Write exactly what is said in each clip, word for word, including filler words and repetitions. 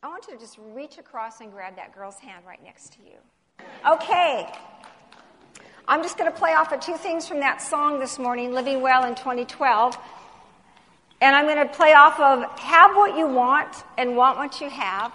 I want you to just reach across and grab that girl's hand right next to you. Okay. I'm just going to play off of two things from that song this morning, Living Well in twenty twelve. And I'm going to play off of have what you want and want what you have.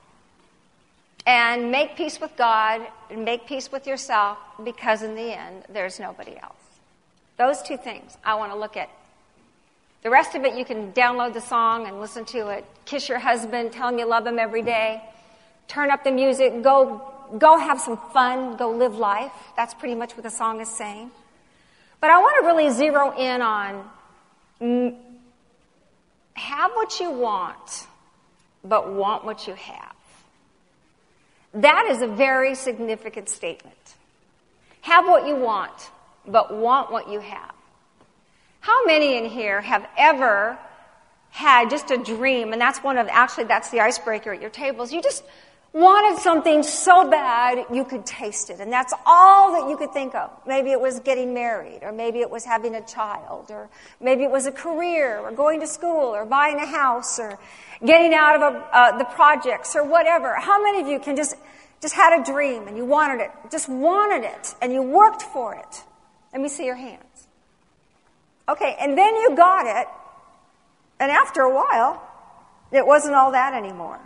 And make peace with God and make peace with yourself, because in the end, there's nobody else. Those two things I want to look at. The rest of it, you can download the song and listen to it. Kiss your husband, tell him you love him every day. Turn up the music, go go have some fun, go live life. That's pretty much what the song is saying. But I want to really zero in on mm, have what you want, but want what you have. That is a very significant statement. Have what you want, but want what you have. How many in here have ever had just a dream, and that's one of, actually that's the icebreaker at your tables, you just wanted something so bad you could taste it, and that's all that you could think of. Maybe it was getting married, or maybe it was having a child, or maybe it was a career, or going to school, or buying a house, or getting out of a, uh, the projects, or whatever. How many of you can just, just had a dream, and you wanted it, just wanted it, and you worked for it? Let me see your hands. Okay, and then you got it, and after a while, it wasn't all that anymore.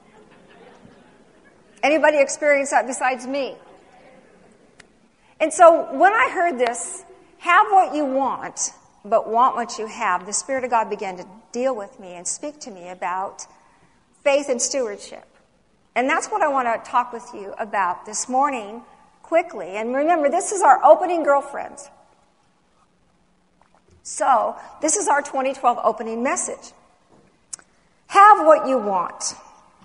Anybody experience that besides me? And so when I heard this, have what you want, but want what you have, the Spirit of God began to deal with me and speak to me about faith and stewardship. And that's what I want to talk with you about this morning quickly. And remember, this is our opening girlfriends. So, this is our twenty twelve opening message. Have what you want.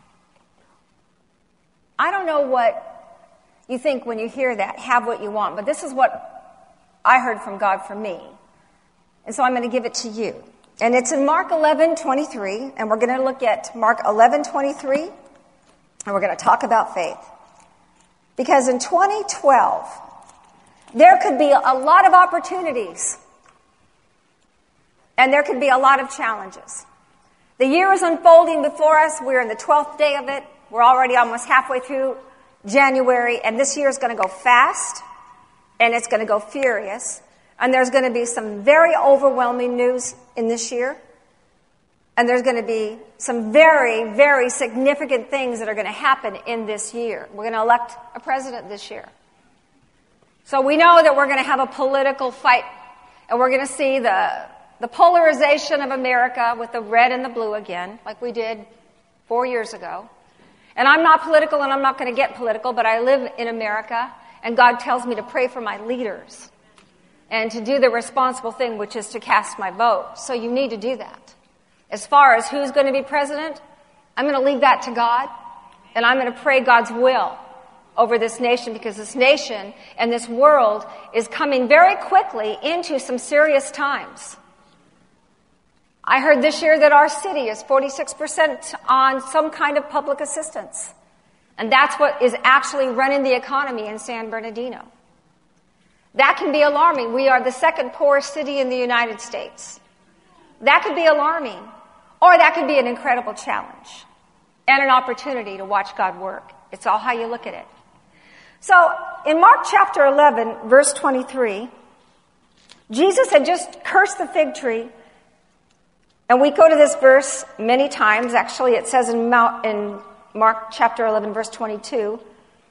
I don't know what you think when you hear that, have what you want, but this is what I heard from God for me. And so I'm going to give it to you. And it's in Mark eleven twenty-three, and we're going to look at Mark eleven twenty-three, and we're going to talk about faith. Because in twenty twelve, there could be a lot of opportunities. And there could be a lot of challenges. The year is unfolding before us. We're in the twelfth day of it. We're already almost halfway through January. And this year is going to go fast. And it's going to go furious. And there's going to be some very overwhelming news in this year. And there's going to be some very, very significant things that are going to happen in this year. We're going to elect a president this year. So we know that we're going to have a political fight. And we're going to see the... The polarization of America with the red and the blue again, like we did four years ago. And I'm not political, and I'm not going to get political, but I live in America, and God tells me to pray for my leaders and to do the responsible thing, which is to cast my vote. So you need to do that. As far as who's going to be president, I'm going to leave that to God, and I'm going to pray God's will over this nation, because this nation and this world is coming very quickly into some serious times. I heard this year that our city is forty-six percent on some kind of public assistance. And that's what is actually running the economy in San Bernardino. That can be alarming. We are the second poorest city in the United States. That could be alarming. Or that could be an incredible challenge and an opportunity to watch God work. It's all how you look at it. So in Mark chapter eleven, verse twenty-three, Jesus had just cursed the fig tree. And we go to this verse many times. Actually, it says in Mark chapter eleven, verse twenty-two.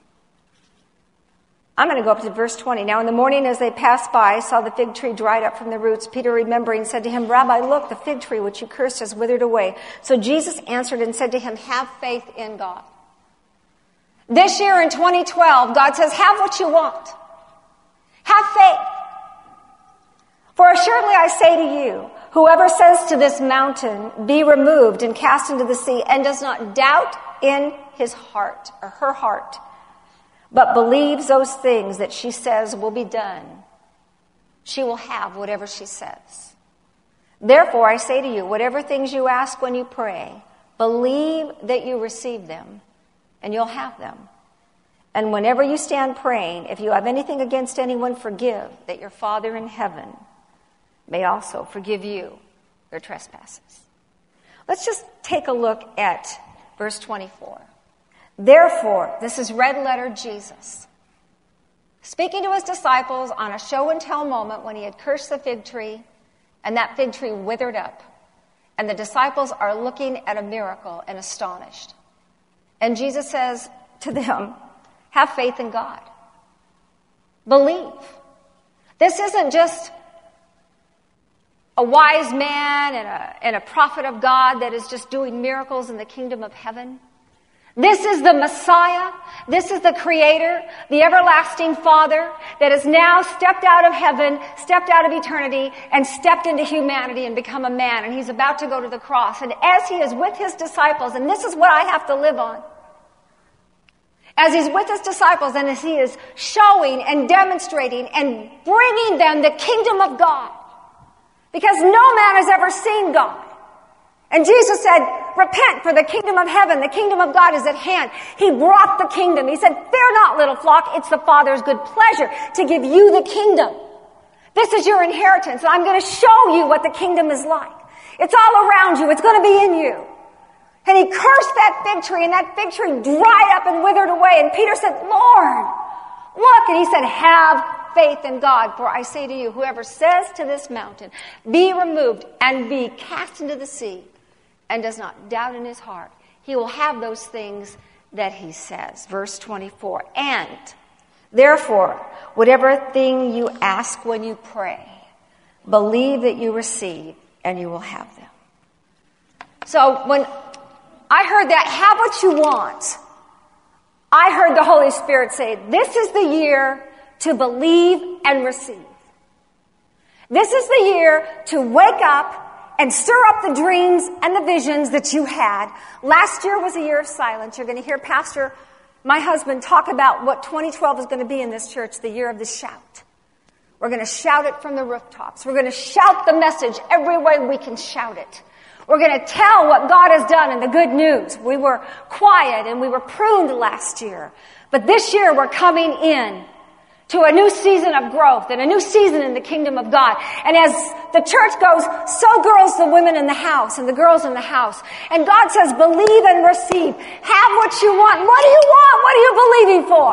I'm going to go up to verse twenty. Now, in the morning as they passed by, saw the fig tree dried up from the roots. Peter, remembering, said to him, Rabbi, look, the fig tree which you cursed has withered away. So Jesus answered and said to him, have faith in God. This year in twenty twelve, God says, have what you want. Have faith. For assuredly I say to you, whoever says to this mountain, be removed and cast into the sea, and does not doubt in his heart or her heart, but believes those things that she says will be done, she will have whatever she says. Therefore, I say to you, whatever things you ask when you pray, believe that you receive them, and you'll have them. And whenever you stand praying, if you have anything against anyone, forgive, that your Father in heaven may also forgive you your trespasses. Let's just take a look at Verse twenty-four. Therefore, this is red letter Jesus, speaking to his disciples on a show and tell moment when he had cursed the fig tree, and that fig tree withered up. And the disciples are looking at a miracle and astonished. And Jesus says to them, have faith in God. Believe. This isn't just a wise man and a, and a prophet of God that is just doing miracles in the kingdom of heaven. This is the Messiah. This is the Creator, the everlasting Father that has now stepped out of heaven, stepped out of eternity, and stepped into humanity and become a man. And he's about to go to the cross. And as he is with his disciples, and this is what I have to live on, as he's with his disciples and as he is showing and demonstrating and bringing them the kingdom of God, because no man has ever seen God. And Jesus said, repent, for the kingdom of heaven, the kingdom of God is at hand. He brought the kingdom. He said, fear not, little flock, it's the Father's good pleasure to give you the kingdom. This is your inheritance, and I'm going to show you what the kingdom is like. It's all around you. It's going to be in you. And he cursed that fig tree, and that fig tree dried up and withered away. And Peter said, Lord, look. And he said, have faith in God, for I say to you, whoever says to this mountain, be removed and be cast into the sea, and does not doubt in his heart, he will have those things that he says. Verse twenty-four, and therefore, whatever thing you ask when you pray, believe that you receive, and you will have them. So when I heard that, have what you want, I heard the Holy Spirit say, this is the year to believe and receive. This is the year to wake up and stir up the dreams and the visions that you had. Last year was a year of silence. You're going to hear Pastor, my husband, talk about what twenty twelve is going to be in this church, the year of the shout. We're going to shout it from the rooftops. We're going to shout the message every way we can shout it. We're going to tell what God has done and the good news. We were quiet and we were pruned last year. But this year we're coming in to a new season of growth and a new season in the kingdom of God. And as the church goes, so grows the women in the house and the girls in the house. And God says, believe and receive. Have what you want. What do you want? What are you believing for?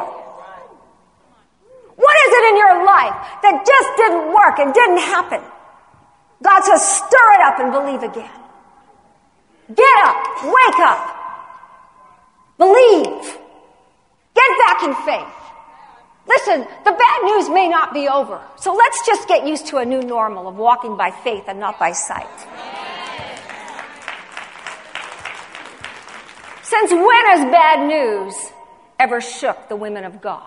What is it in your life that just didn't work and didn't happen? God says, stir it up and believe again. Get up. Wake up. Believe. Get back in faith. Listen, the bad news may not be over. So let's just get used to a new normal of walking by faith and not by sight. Since when has bad news ever shook the women of God?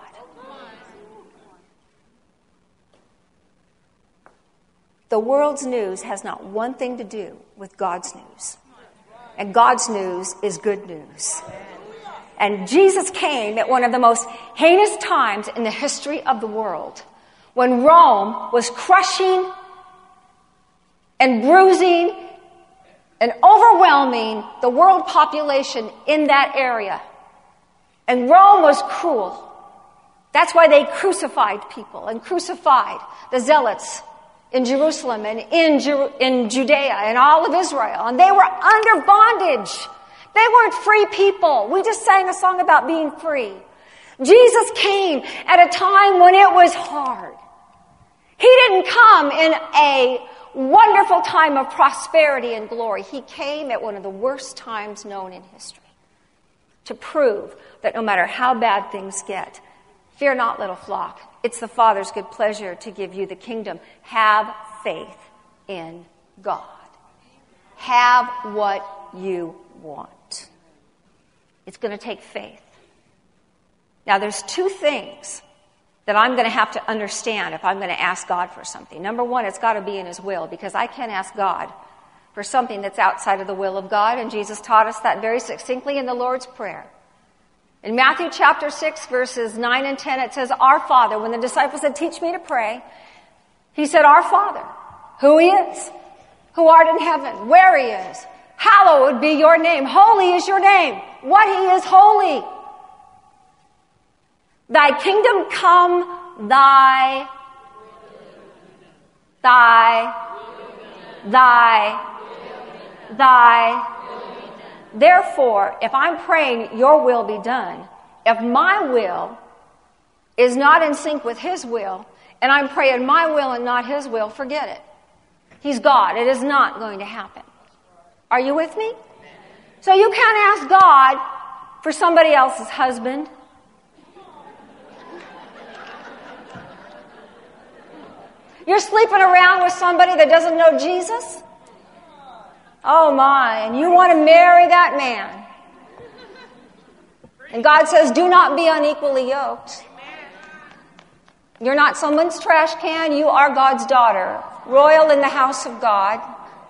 The world's news has not one thing to do with God's news. And God's news is good news. And Jesus came at one of the most heinous times in the history of the world, when Rome was crushing and bruising and overwhelming the world population in that area. And Rome was cruel. That's why they crucified people and crucified the zealots in Jerusalem and in, Ju- in Judea and all of Israel. And they were under bondage. They weren't free people. We just sang a song about being free. Jesus came at a time when it was hard. He didn't come in a wonderful time of prosperity and glory. He came at one of the worst times known in history to prove that no matter how bad things get, fear not, little flock. It's the Father's good pleasure to give you the kingdom. Have faith in God. Have what you want. It's going to take faith. Now, there's two things that I'm going to have to understand if I'm going to ask God for something. Number one, it's got to be in His will, because I can't ask God for something that's outside of the will of God, and Jesus taught us that very succinctly in the Lord's Prayer. In Matthew chapter six, verses nine and ten, it says, Our Father. When the disciples said, teach me to pray, He said, Our Father, who He is, who art in heaven, where He is. Hallowed be your name. Holy is your name. What He is holy. Thy kingdom come, thy, thy, thy, thy, Therefore, if I'm praying, your will be done, if my will is not in sync with his will, and I'm praying my will and not his will, forget it. He's God. It is not going to happen. Are you with me? So you can't ask God for somebody else's husband. You're sleeping around with somebody that doesn't know Jesus? Oh my, and you want to marry that man. And God says, do not be unequally yoked. You're not someone's trash can. You are God's daughter, royal in the house of God.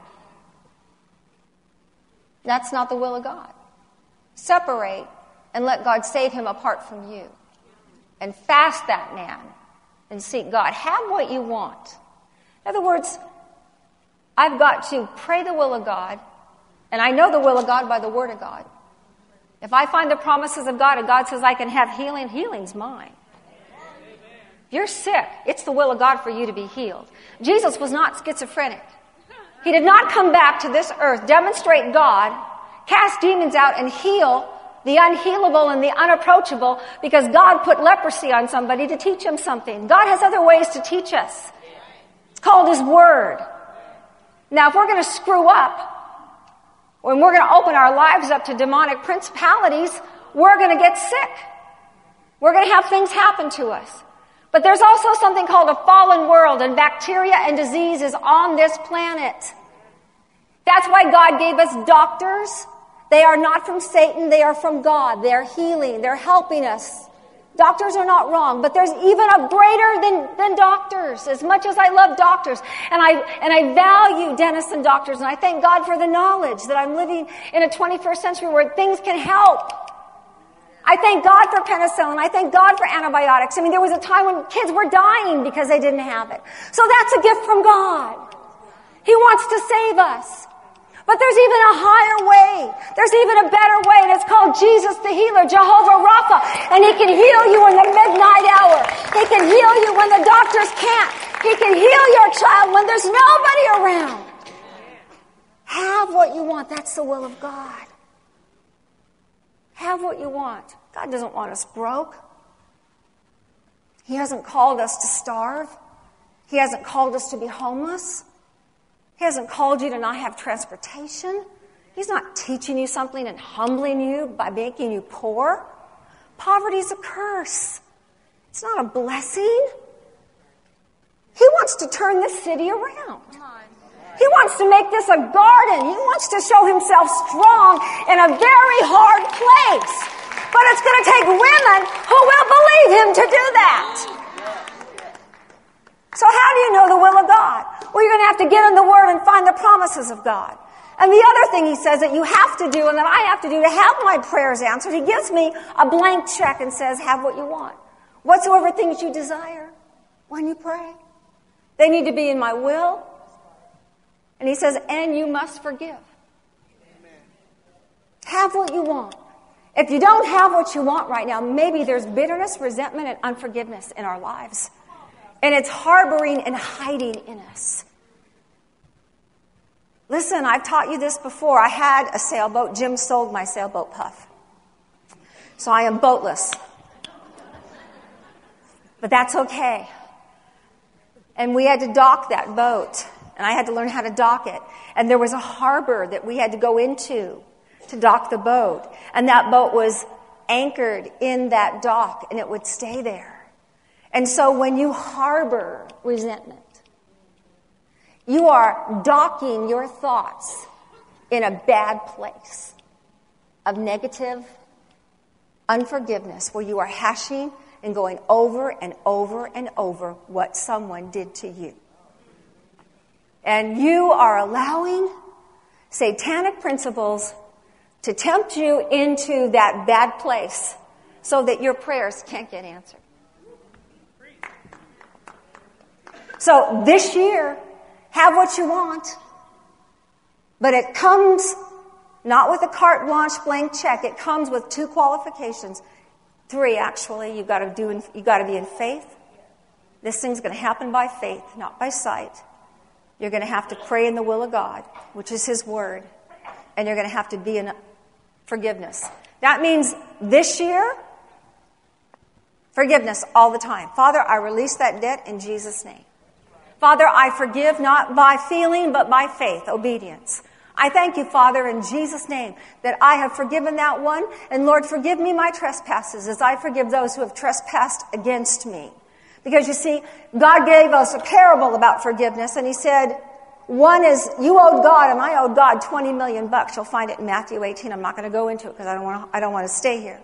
That's not the will of God. Separate and let God save him apart from you. And fast that man and seek God. Have what you want. In other words, I've got to pray the will of God, and I know the will of God by the Word of God. If I find the promises of God and God says I can have healing, healing's mine. If you're sick, it's the will of God for you to be healed. Jesus was not schizophrenic. He did not come back to this earth, demonstrate God, cast demons out, and heal the unhealable and the unapproachable because God put leprosy on somebody to teach him something. God has other ways to teach us. It's called His Word. Now, if we're going to screw up, when we're going to open our lives up to demonic principalities, we're going to get sick. We're going to have things happen to us. But there's also something called a fallen world, and bacteria and disease is on this planet. That's why God gave us doctors. They are not from Satan. They are from God. They're healing. They're helping us. Doctors are not wrong, but there's even a greater than, than doctors. As much as I love doctors, and I and I value dentists and doctors, and I thank God for the knowledge that I'm living in a twenty-first century where things can help. I thank God for penicillin. I thank God for antibiotics. I mean, there was a time when kids were dying because they didn't have it. So that's a gift from God. He wants to save us. But there's even a higher way. There's even a better way, and it's called Jesus the Healer, Jehovah Rapha. And He can heal you in the midnight hour. He can heal you when the doctors can't. He can heal your child when there's nobody around. Have what you want. That's the will of God. Have what you want. God doesn't want us broke. He hasn't called us to starve. He hasn't called us to be homeless. He hasn't called you to not have transportation. He's not teaching you something and humbling you by making you poor. Poverty is a curse. It's not a blessing. He wants to turn this city around. He wants to make this a garden. He wants to show himself strong in a very hard place. But it's going to take women who will believe him to do that. So how do you know the will of God? Well, you're going to have to get in the Word and find the promises of God. And the other thing he says that you have to do and that I have to do to have my prayers answered, he gives me a blank check and says, have what you want. Whatsoever things you desire when you pray. They need to be in my will. And he says, and you must forgive. Amen. Have what you want. If you don't have what you want right now, maybe there's bitterness, resentment, and unforgiveness in our lives. And it's harboring and hiding in us. Listen, I've taught you this before. I had a sailboat. Jim sold my sailboat Puff. So I am boatless. But that's okay. And we had to dock that boat. And I had to learn how to dock it. And there was a harbor that we had to go into to dock the boat. And that boat was anchored in that dock, and it would stay there. And so when you harbor resentment, you are docking your thoughts in a bad place of negative unforgiveness, where you are hashing and going over and over and over what someone did to you. And you are allowing satanic principles to tempt you into that bad place so that your prayers can't get answered. So this year, have what you want. But it comes not with a carte blanche blank check. It comes with two qualifications. Three, actually. You've got to do. In, you've got to be in faith. This thing's going to happen by faith, not by sight. You're going to have to pray in the will of God, which is His Word. And you're going to have to be in Forgiveness. That means this year, forgiveness all the time. Father, I release that debt in Jesus' name. Father, I forgive not by feeling, but by faith, obedience. I thank you, Father, in Jesus' name, that I have forgiven that one. And Lord, forgive me my trespasses as I forgive those who have trespassed against me. Because you see, God gave us a parable about forgiveness, and he said, one is, you owed God, and I owed God twenty million bucks. You'll find it in Matthew eighteen. I'm not going to go into it because I don't want to, I don't want to stay here.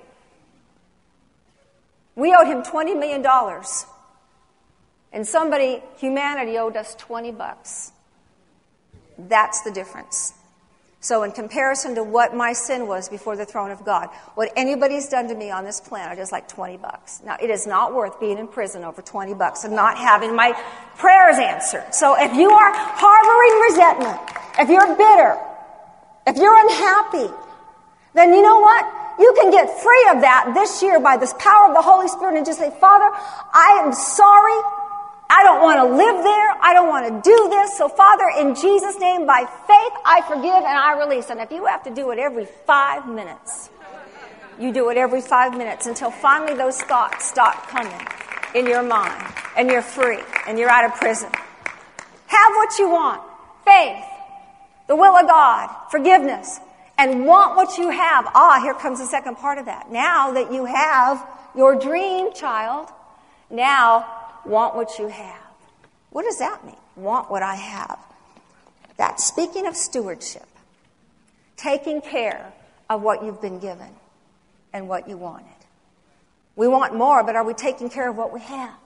We owed him twenty million dollars. And somebody, humanity, owed us twenty bucks. That's the difference. So in comparison to what my sin was before the throne of God, what anybody's done to me on this planet is like twenty bucks. Now, it is not worth being in prison over twenty bucks and not having my prayers answered. So if you are harboring resentment, if you're bitter, if you're unhappy, then you know what? You can get free of that this year by this power of the Holy Spirit and just say, Father, I am sorry. I don't want to live there. I don't want to do this. So, Father, in Jesus' name, by faith, I forgive and I release. And if you have to do it every five minutes, you do it every five minutes until finally those thoughts stop coming in your mind and you're free and you're out of prison. Have what you want. Faith, the will of God, forgiveness, and want what you have. Ah, here comes the second part of that. Now that you have your dream child, now want what you have. What does that mean? Want what I have. That's speaking of stewardship. Taking care of what you've been given and what you wanted. We want more, but are we taking care of what we have?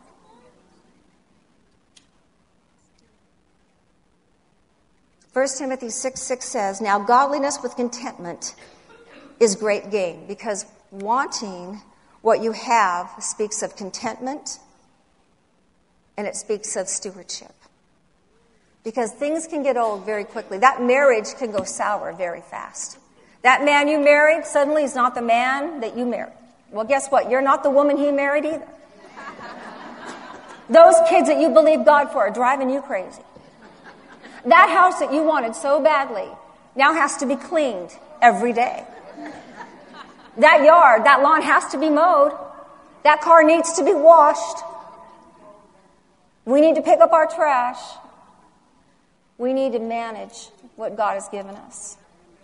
First Timothy six six says, now godliness with contentment is great gain, because wanting what you have speaks of contentment, and it speaks of stewardship. Because things can get old very quickly. That marriage can go sour very fast. That man you married suddenly is not the man that you married. Well, guess what? You're not the woman he married either. Those kids that you believe God for are driving you crazy. That house that you wanted so badly now has to be cleaned every day. That yard, that lawn has to be mowed. That car needs to be washed. We need to pick up our trash. We need to manage what God has given us.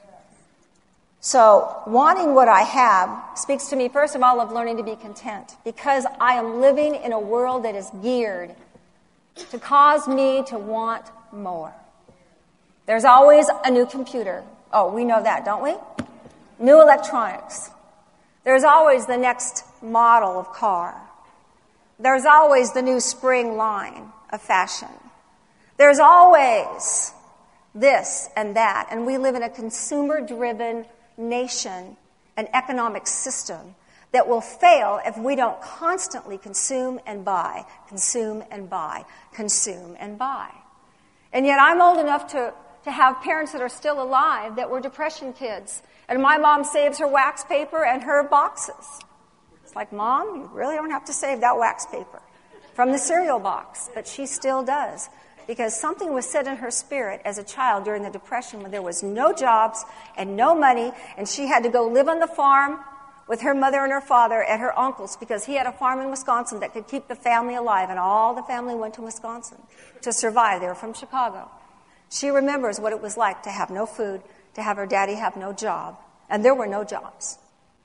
So, wanting what I have speaks to me, first of all, of learning to be content, because I am living in a world that is geared to cause me to want more. There's always a new computer. Oh, we know that, don't we? New electronics. There's always the next model of car. There's always the new spring line of fashion. There's always this and that. And we live in a consumer-driven nation, an economic system that will fail if we don't constantly consume and buy, consume and buy, consume and buy. And yet I'm old enough to, to have parents that are still alive that were depression kids. And my mom saves her wax paper and her boxes. It's like, Mom, you really don't have to save that wax paper from the cereal box. But she still does. Because something was said in her spirit as a child during the Depression when there was no jobs and no money, and she had to go live on the farm with her mother and her father and her uncles, because he had a farm in Wisconsin that could keep the family alive, and all the family went to Wisconsin to survive. They were from Chicago. She remembers what it was like to have no food, to have her daddy have no job, and there were no jobs.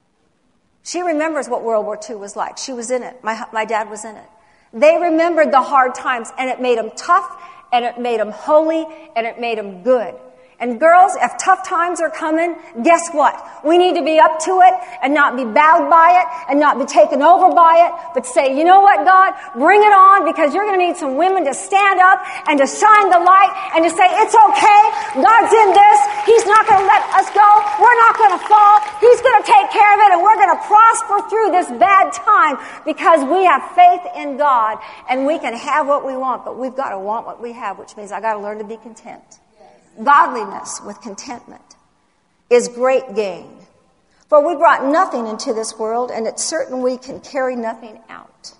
She remembers what World War Two was like. She was in it. My, my dad was in it. They remembered the hard times, and it made them tough, and it made them holy, and it made them good. And girls, if tough times are coming, guess what? We need to be up to it and not be bowed by it and not be taken over by it, but say, you know what, God? Bring it on, because you're going to need some women to stand up and to shine the light and to say, it's okay. God's in this. He's not going to let us go. We're not going to fall. He's going to take care of it, and we're going to prosper through this bad time because we have faith in God, and we can have what we want, but we've got to want what we have, which means I got to learn to be content. Godliness with contentment is great gain. For we brought nothing into this world, and it's certain we can carry nothing out.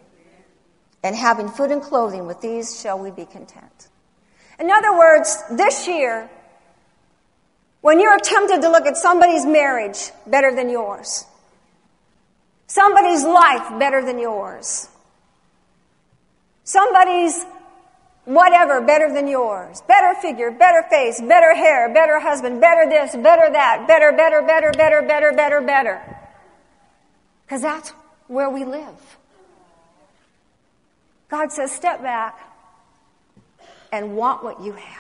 And having food and clothing, with these shall we be content. In other words, this year, When you're tempted to look at somebody's marriage better than yours, somebody's life better than yours, somebody's whatever better than yours, better figure, better face, better hair, better husband, better this, better that, better, better, better, better, better, better, better. Because that's where we live. God says, step back and want what you have.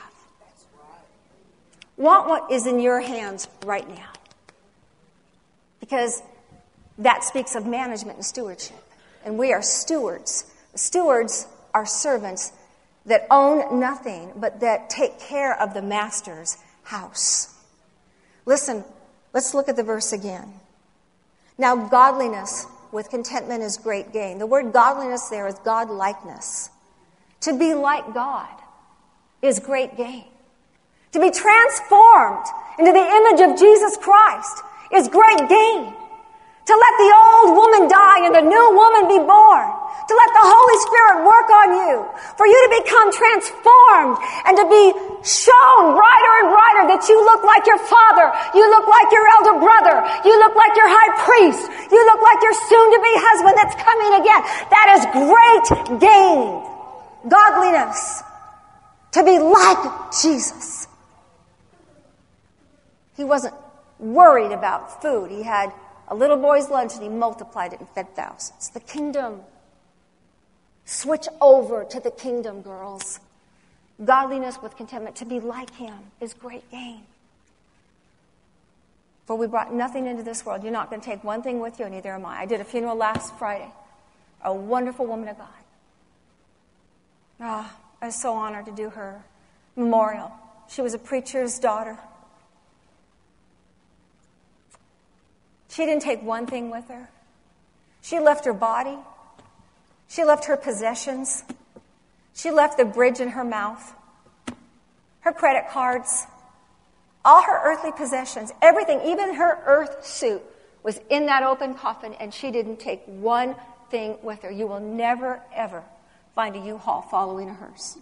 Want what is in your hands right now. Because that speaks of management and stewardship. And we are stewards. Stewards are servants that own nothing, but that take care of the master's house. Listen, let's look at the verse again. Now, godliness with contentment is great gain. The word godliness there is God-likeness. To be like God is great gain. To be transformed into the image of Jesus Christ is great gain. To let the old woman die and the new woman be born. To let the Holy Spirit work on you. For you to become transformed and to be shown brighter and brighter that you look like your father. You look like your elder brother. You look like your high priest. You look like your soon-to-be husband that's coming again. That is great gain. Godliness. To be like Jesus. He wasn't worried about food. He had a little boy's lunch and he multiplied it and fed thousands. The kingdom. Switch over to the kingdom, girls. Godliness with contentment. To be like him is great gain. For we brought nothing into this world. You're not going to take one thing with you, and neither am I. I did a funeral last Friday. A wonderful woman of God. Ah, oh, I was so honored to do her memorial. She was a preacher's daughter. She didn't take one thing with her. She left her body. She left her possessions. She left the bridge in her mouth. Her credit cards. All her earthly possessions. Everything, even her earth suit, was in that open coffin, and she didn't take one thing with her. You will never, ever find a U-Haul following a hearse.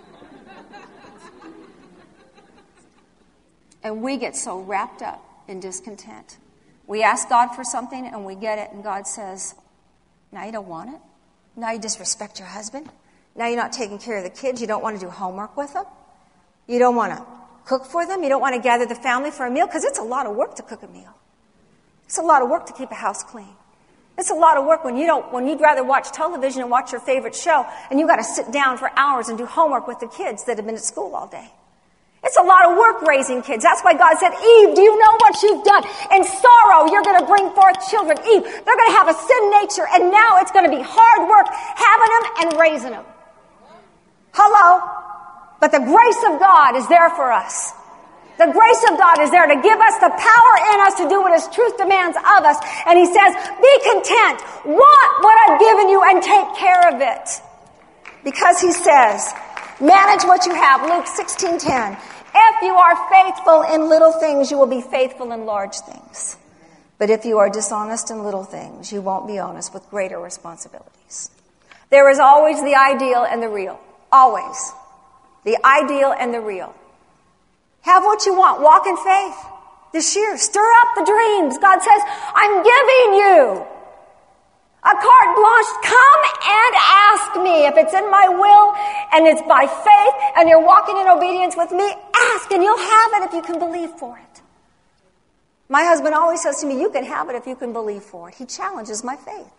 And we get so wrapped up in discontent. We ask God for something and we get it, and God says, now you don't want it? Now you disrespect your husband? Now you're not taking care of the kids? You don't want to do homework with them? You don't want to cook for them? You don't want to gather the family for a meal? Because it's a lot of work to cook a meal. It's a lot of work to keep a house clean. It's a lot of work when you don't, when you'd rather watch television and watch your favorite show, and you got to sit down for hours and do homework with the kids that have been at school all day. It's a lot of work raising kids. That's why God said, Eve, do you know what you've done? In sorrow, you're going to bring forth children. Eve, they're going to have a sin nature, and now it's going to be hard work having them and raising them. Hello? But the grace of God is there for us. The grace of God is there to give us the power in us to do what His truth demands of us. And He says, be content. Want what I've given you and take care of it. Because He says, manage what you have. Luke sixteen ten. If you are faithful in little things, you will be faithful in large things. But if you are dishonest in little things, you won't be honest with greater responsibilities. There is always the ideal and the real. Always. The ideal and the real. Have what you want. Walk in faith. This year, stir up the dreams. God says, I'm giving you a carte blanche. Come and ask me. If it's in my will and it's by faith and you're walking in obedience with me, ask and you'll have it if you can believe for it. My husband always says to me, you can have it if you can believe for it. He challenges my faith.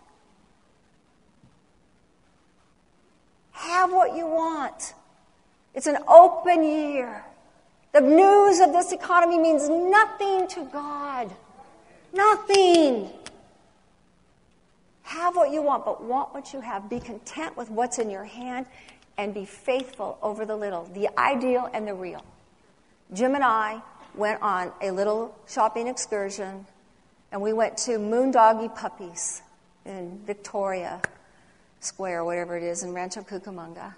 Have what you want. It's an open year. The news of this economy means nothing to God. Nothing. Have what you want, but want what you have. Be content with what's in your hand and be faithful over the little, the ideal and the real. Jim and I went on a little shopping excursion, and we went to Moondoggie Puppies in Victoria Square, whatever it is, in Rancho Cucamonga.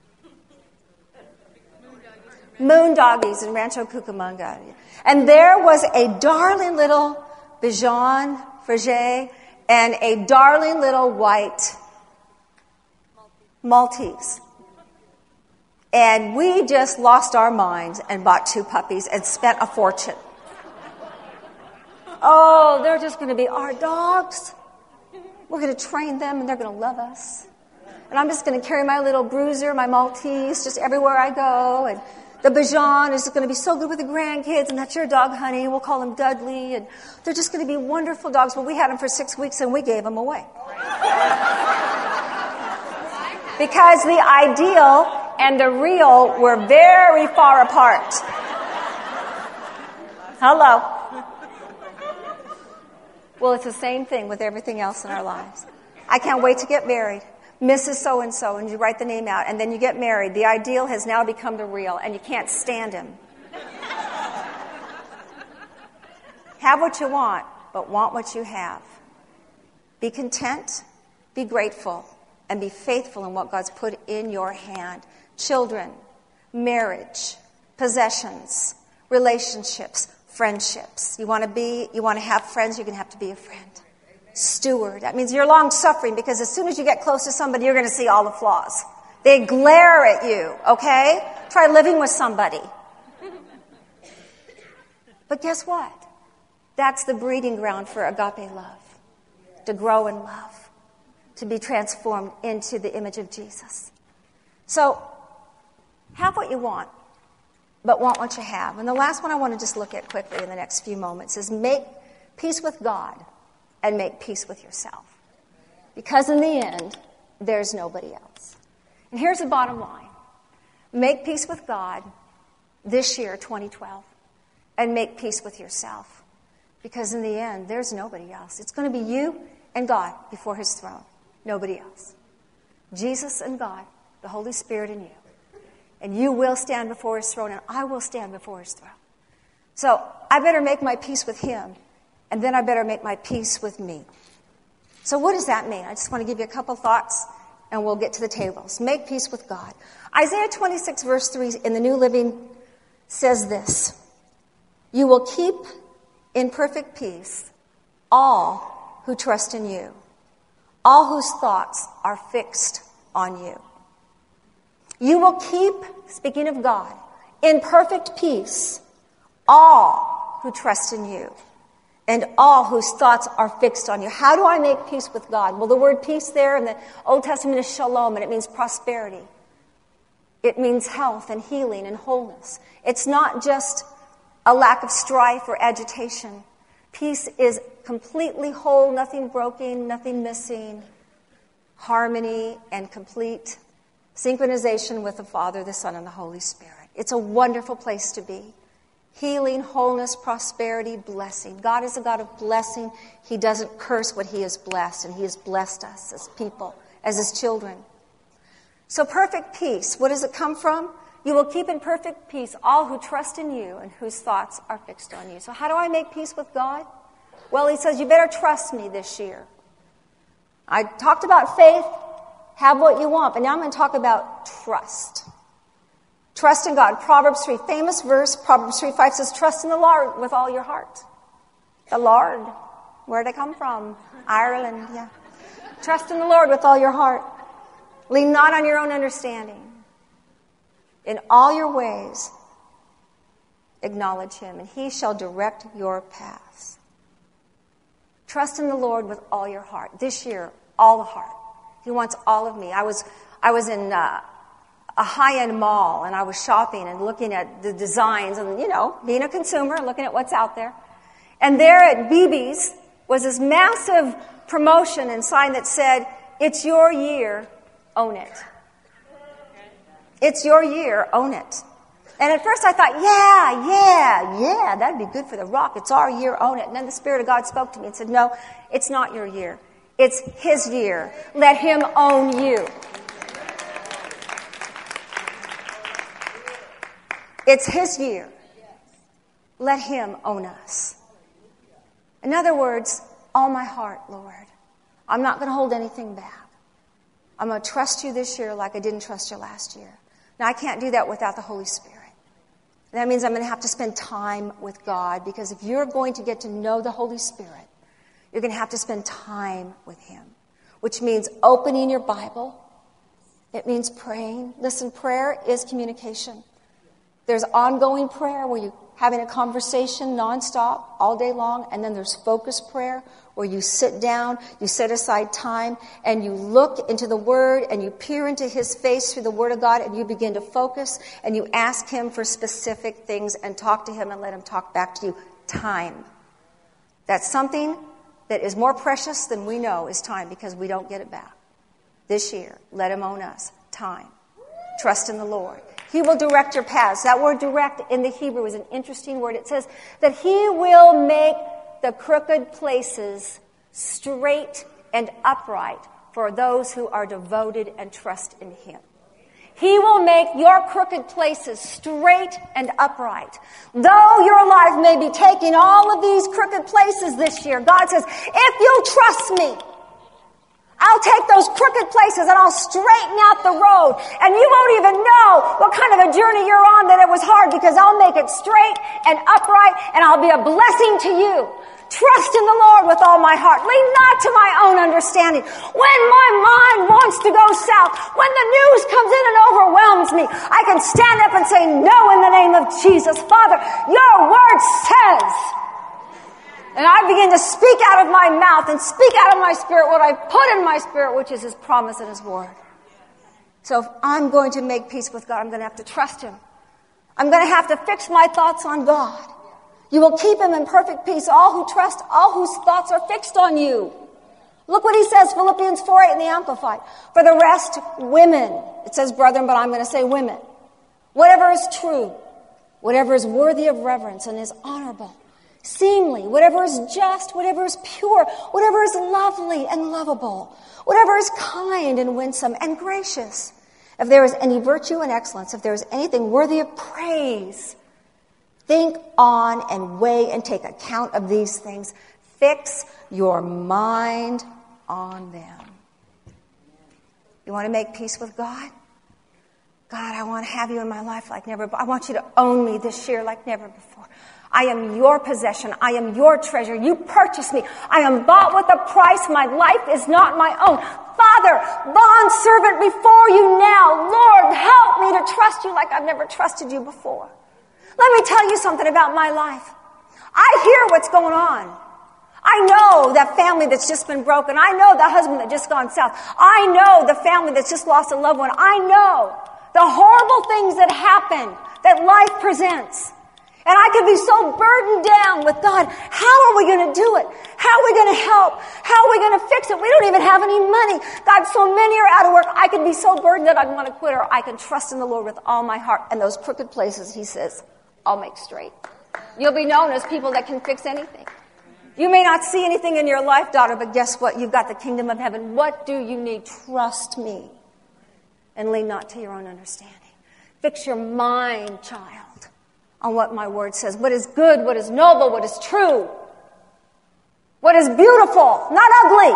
Moondoggies in Rancho Cucamonga. And there was a darling little Bichon Frise and a darling little white Maltese. And we just lost our minds and bought two puppies and spent a fortune. Oh, they're just going to be our dogs. We're going to train them, and they're going to love us. And I'm just going to carry my little Bruiser, my Maltese, just everywhere I go. And the Bichon is going to be so good with the grandkids, and that's your dog, honey. We'll call him Dudley. And they're just going to be wonderful dogs. Well, we had them for six weeks, and we gave them away. Because the ideal and the real were very far apart. Hello. Well, it's the same thing with everything else in our lives. I can't wait to get married. Missus So-and-so, and you write the name out, and then you get married. The ideal has now become the real, and you can't stand him. Have what you want, but want what you have. Be content, be grateful, and be faithful in what God's put in your hand. Children, marriage, possessions, relationships, friendships. You want to be, you want to have friends, you're going to have to be a friend. Steward. That means you're long-suffering, because as soon as you get close to somebody, you're going to see all the flaws. They glare at you, okay? Try living with somebody. But guess what? That's the breeding ground for agape love. To grow in love. To be transformed into the image of Jesus. So, have what you want, but want what you have. And the last one I want to just look at quickly in the next few moments is make peace with God and make peace with yourself. Because in the end, there's nobody else. And here's the bottom line. Make peace with God this year, twenty twelve, and make peace with yourself. Because in the end, there's nobody else. It's going to be you and God before his throne. Nobody else. Jesus and God, the Holy Spirit in you. And you will stand before his throne, and I will stand before his throne. So I better make my peace with him, and then I better make my peace with me. So what does that mean? I just want to give you a couple thoughts, and we'll get to the tables. Make peace with God. Isaiah twenty-six, verse three in the New Living says this: You will keep in perfect peace all who trust in you, all whose thoughts are fixed on you. You will keep, speaking of God, in perfect peace all who trust in you, and all whose thoughts are fixed on you. How do I make peace with God? Well, the word peace there in the Old Testament is shalom, and it means prosperity. It means health and healing and wholeness. It's not just a lack of strife or agitation. Peace is completely whole, nothing broken, nothing missing, harmony and complete synchronization with the Father, the Son, and the Holy Spirit. It's a wonderful place to be. Healing, wholeness, prosperity, blessing. God is a God of blessing. He doesn't curse what he has blessed, and he has blessed us as people, as his children. So perfect peace, what does it come from? You will keep in perfect peace all who trust in you and whose thoughts are fixed on you. So how do I make peace with God? Well, he says, you better trust me this year. I talked about faith, have what you want, but now I'm going to talk about trust. Trust in God. Proverbs three, famous verse, Proverbs three five says, trust in the Lord with all your heart. The Lord. Where did it come from? Ireland, yeah. Trust in the Lord with all your heart. Lean not on your own understanding. In all your ways, acknowledge him, and he shall direct your paths. Trust in the Lord with all your heart. This year, all the heart. He wants all of me. I was I was in uh, a high-end mall, and I was shopping and looking at the designs and, you know, being a consumer, looking at what's out there. And there at B B's was this massive promotion and sign that said, it's your year, own it. It's your year, own it. And at first I thought, yeah, yeah, yeah, that'd be good for The Rock. It's our year, own it. And then the Spirit of God spoke to me and said, no, it's not your year. It's his year. Let him own you. It's his year. Let him own us. In other words, all my heart, Lord. I'm not going to hold anything back. I'm going to trust you this year like I didn't trust you last year. Now, I can't do that without the Holy Spirit. That means I'm going to have to spend time with God, because if you're going to get to know the Holy Spirit, you're going to have to spend time with him, which means opening your Bible. It means praying. Listen, prayer is communication. There's ongoing prayer where you having a conversation nonstop all day long, and then there's focus prayer where you sit down, you set aside time, and you look into the Word and you peer into His face through the Word of God, and you begin to focus and you ask Him for specific things and talk to Him and let Him talk back to you. Time. That's something that is more precious than we know is time, because we don't get it back. This year, let Him own us. Time. Trust in the Lord. He will direct your paths. That word direct in the Hebrew is an interesting word. It says that He will make the crooked places straight and upright for those who are devoted and trust in Him. He will make your crooked places straight and upright. Though your life may be taking all of these crooked places this year, God says, if you'll trust me, I'll take those crooked places and I'll straighten out the road. And you won't even know what kind of a journey you're on that it was hard, because I'll make it straight and upright and I'll be a blessing to you. Trust in the Lord with all my heart. Lean not to my own understanding. When my mind wants to go south, when the news comes in and overwhelms me, I can stand up and say, no, in the name of Jesus. Father, your word says. And I begin to speak out of my mouth and speak out of my spirit what I put in my spirit, which is His promise and His word. So if I'm going to make peace with God, I'm going to have to trust Him. I'm going to have to fix my thoughts on God. You will keep Him in perfect peace, all who trust, all whose thoughts are fixed on you. Look what He says, Philippians four eight in the Amplified. For the rest, women. It says brethren, but I'm going to say women. Whatever is true, whatever is worthy of reverence and is honorable, seemly, whatever is just, whatever is pure, whatever is lovely and lovable, whatever is kind and winsome and gracious. If there is any virtue and excellence, if there is anything worthy of praise, think on and weigh and take account of these things. Fix your mind on them. You want to make peace with God? God, I want to have you in my life like never before. I want you to own me this year like never before. I am your possession. I am your treasure. You purchased me. I am bought with a price. My life is not my own. Father, bond servant before you now. Lord, help me to trust you like I've never trusted you before. Let me tell you something about my life. I hear what's going on. I know that family that's just been broken. I know the husband that just gone south. I know the family that's just lost a loved one. I know the horrible things that happen, that life presents. And I could be so burdened down with God. How are we going to do it? How are we going to help? How are we going to fix it? We don't even have any money. God, so many are out of work. I could be so burdened that I want to quit, or I can trust in the Lord with all my heart. And those crooked places, He says, I'll make straight. You'll be known as people that can fix anything. You may not see anything in your life, daughter, but guess what? You've got the kingdom of heaven. What do you need? Trust me. And lean not to your own understanding. Fix your mind, child, on what my word says. What is good, what is noble, what is true, what is beautiful, not ugly.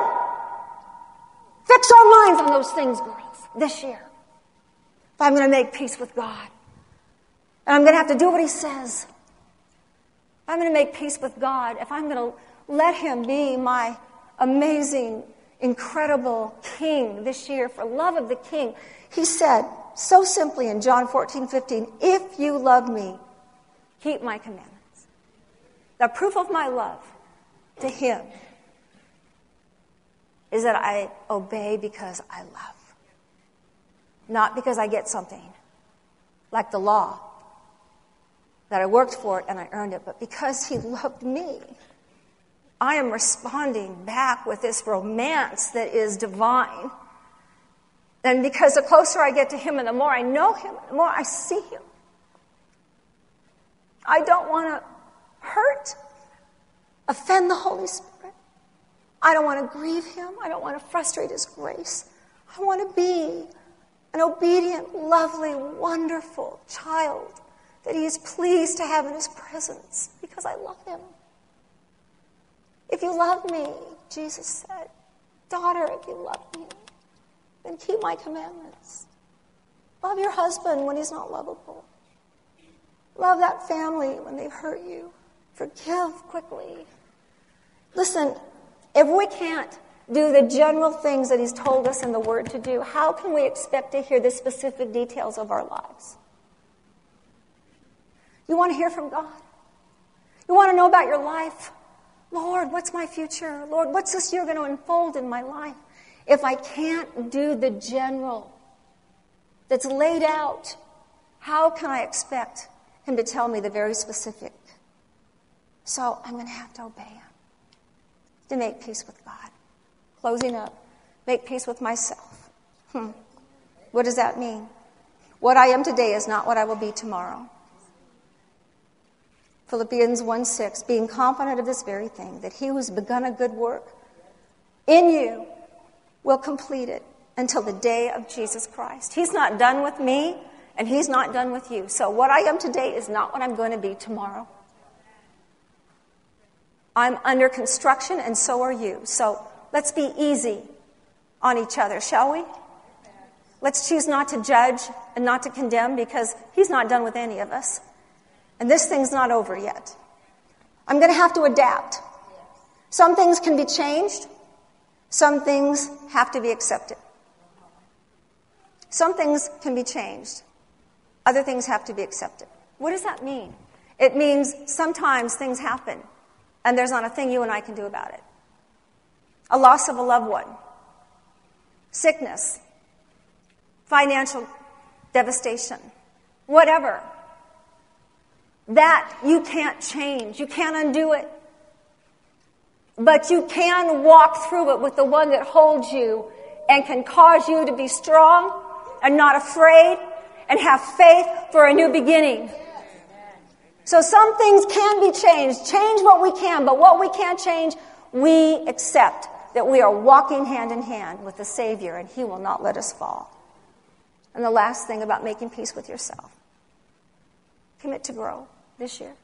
Fix our minds on those things, girls, this year. If I'm going to make peace with God, and I'm going to have to do what He says. If I'm going to make peace with God, if I'm going to let Him be my amazing, incredible King this year for love of the King, He said so simply in John fourteen fifteen, if you love me, keep my commandments. The proof of my love to Him is that I obey because I love. Not because I get something, like the law, that I worked for it and I earned it, but because He loved me. I am responding back with this romance that is divine. And because the closer I get to Him and the more I know Him, the more I see Him, I don't want to hurt, offend the Holy Spirit. I don't want to grieve Him. I don't want to frustrate His grace. I want to be an obedient, lovely, wonderful child that He is pleased to have in His presence because I love Him. If you love me, Jesus said, daughter, if you love me, then keep my commandments. Love your husband when he's not lovable. Love that family when they've hurt you. Forgive quickly. Listen, if we can't do the general things that He's told us in the Word to do, how can we expect to hear the specific details of our lives? You want to hear from God? You want to know about your life? Lord, what's my future? Lord, what's this year going to unfold in my life? If I can't do the general that's laid out, how can I expect him to tell me the very specific? So I'm going to have to obey him to make peace with God. Closing up, make peace with myself. Hmm. What does that mean? What I am today is not what I will be tomorrow. Philippians one six, being confident of this very thing, that he who's begun a good work in you will complete it until the day of Jesus Christ. He's not done with me, and he's not done with you. So what I am today is not what I'm going to be tomorrow. I'm under construction, and so are you. So let's be easy on each other, shall we? Let's choose not to judge and not to condemn, because he's not done with any of us. And this thing's not over yet. I'm going to have to adapt. Some things can be changed. Some things have to be accepted. Some things can be changed. Other things have to be accepted. What does that mean? It means sometimes things happen, and there's not a thing you and I can do about it. A loss of a loved one. Sickness. Financial devastation. Whatever. That you can't change. You can't undo it. But you can walk through it with the one that holds you and can cause you to be strong and not afraid and have faith for a new beginning. So some things can be changed. Change what we can, but what we can't change, we accept that we are walking hand in hand with the Savior, and he will not let us fall. And the last thing about making peace with yourself. Commit to grow this year.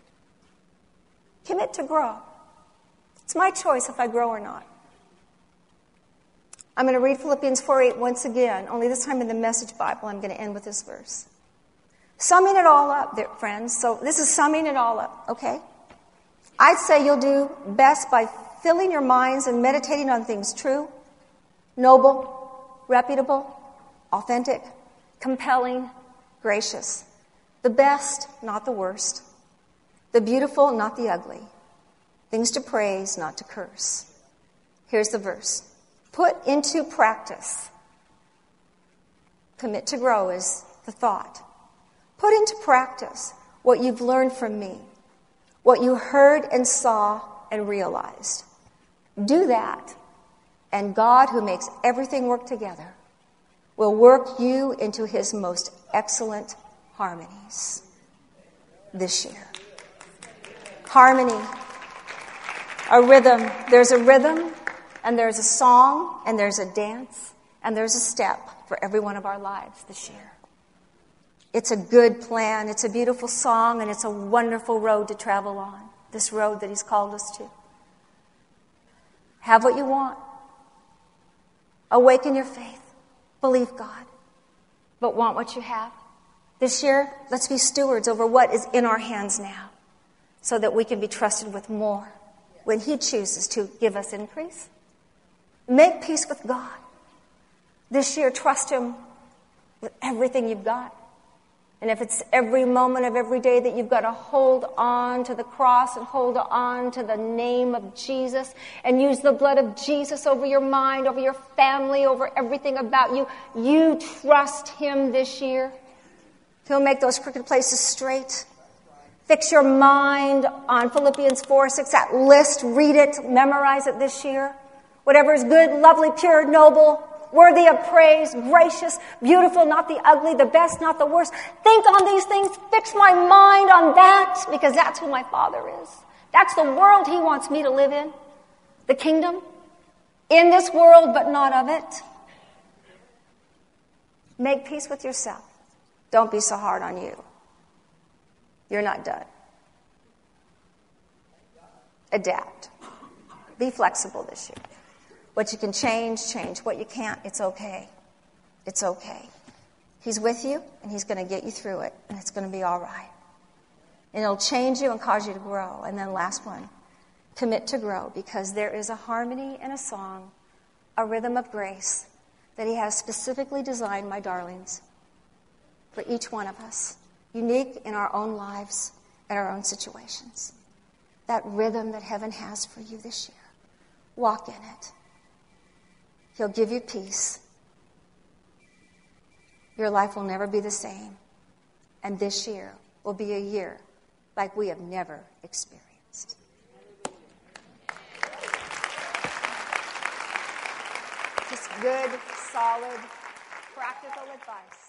Commit to grow. It's my choice if I grow or not. I'm going to read Philippians four eight once again, only this time in the Message Bible. I'm going to end with this verse. Summing it all up, there, friends. So this is summing it all up, okay? I'd say you'll do best by filling your minds and meditating on things true, noble, reputable, authentic, compelling, gracious. The best, not the worst. The beautiful, not the ugly. Things to praise, not to curse. Here's the verse. Put into practice. Commit to grow is the thought. Put into practice what you've learned from me, what you heard and saw and realized. Do that, and God, who makes everything work together, will work you into his most excellent harmonies this year. Harmony. A rhythm. There's a rhythm, and there's a song, and there's a dance, and there's a step for every one of our lives this year. It's a good plan. It's a beautiful song, and it's a wonderful road to travel on, this road that he's called us to. Have what you want. Awaken your faith. Believe God. But want what you have. This year, let's be stewards over what is in our hands now, so that we can be trusted with more when he chooses to give us increase. Make peace with God. This year, trust him with everything you've got. And if it's every moment of every day that you've got to hold on to the cross and hold on to the name of Jesus and use the blood of Jesus over your mind, over your family, over everything about you, you trust him this year. He'll make those crooked places straight. Fix your mind on Philippians four six, that list, read it, memorize it this year. Whatever is good, lovely, pure, noble, worthy of praise, gracious, beautiful, not the ugly, the best, not the worst. Think on these things. Fix my mind on that, because that's who my Father is. That's the world he wants me to live in. The kingdom. In this world, but not of it. Make peace with yourself. Don't be so hard on you. You're not done. Adapt. Be flexible this year. What you can change, change. What you can't, it's okay. It's okay. He's with you, and he's going to get you through it, and it's going to be all right. And it'll change you and cause you to grow. And then last one, commit to grow, because there is a harmony and a song, a rhythm of grace that he has specifically designed, my darlings, for each one of us, unique in our own lives and our own situations. that rhythm that heaven has for you this year. Walk in it. He'll give you peace. Your life will never be the same. And this year will be a year like we have never experienced. Just good, solid, practical advice.